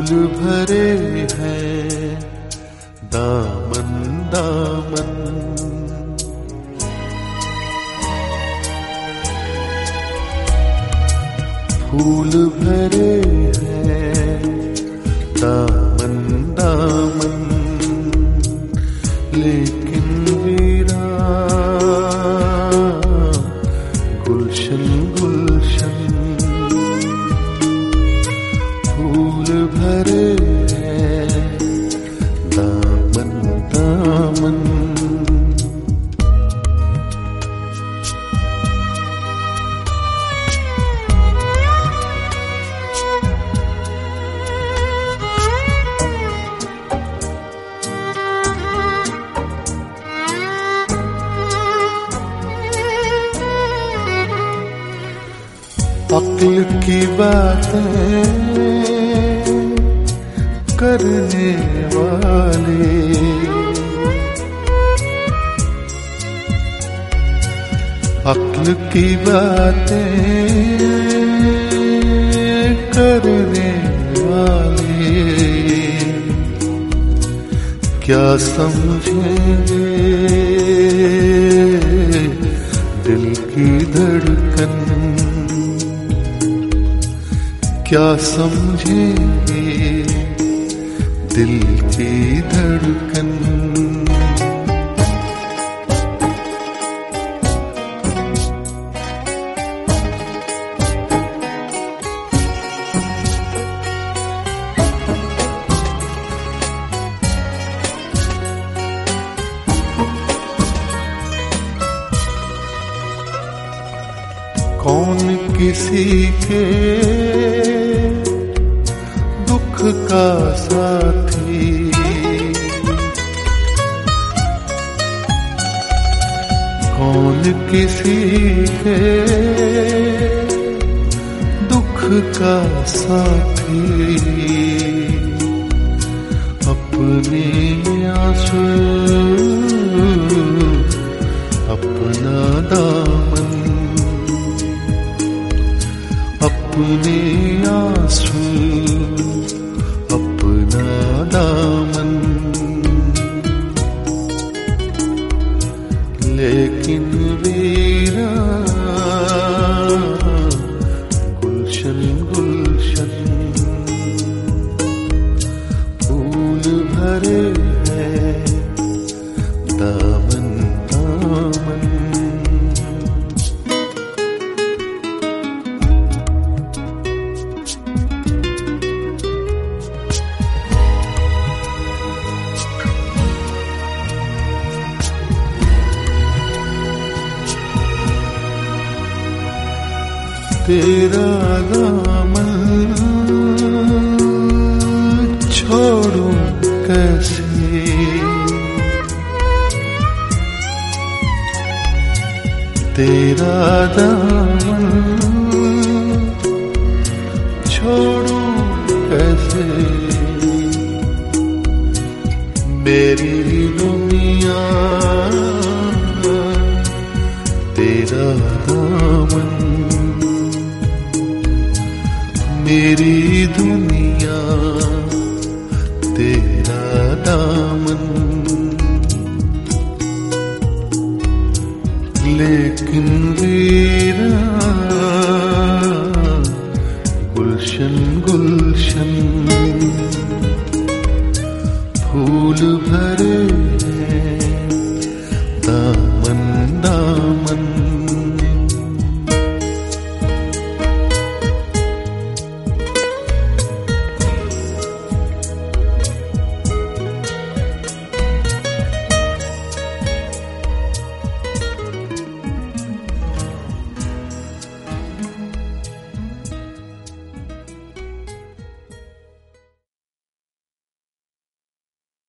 फूल भरे हैं दामन दामन, फूल भरे हैं दामन दामन, लेकिन वीरान गुलशन गुलशन, फूल भरे हैं दामन दामन। अक्ल की बातें करने वाले, अक्ल की बातें करने वाले क्या समझेंगे दिल की धड़कन, क्या समझेंगे दिल की धड़कन। कौन किसी के दुख का साथी, कौन किसी के दुख का साथी, अपने आंसू अपना दामन, अपने आंसू अपना दामन, लेकिन वीरान गुलशन गुलशन, फूल भरे हैं दामन दामन। तेरा दामन छोड़ूं कैसे, तेरा दामन छोड़ूं कैसे, मेरी दुनिया तेरा दामन, मेरी दुनिया तेरा दामन, लेकिन वीरा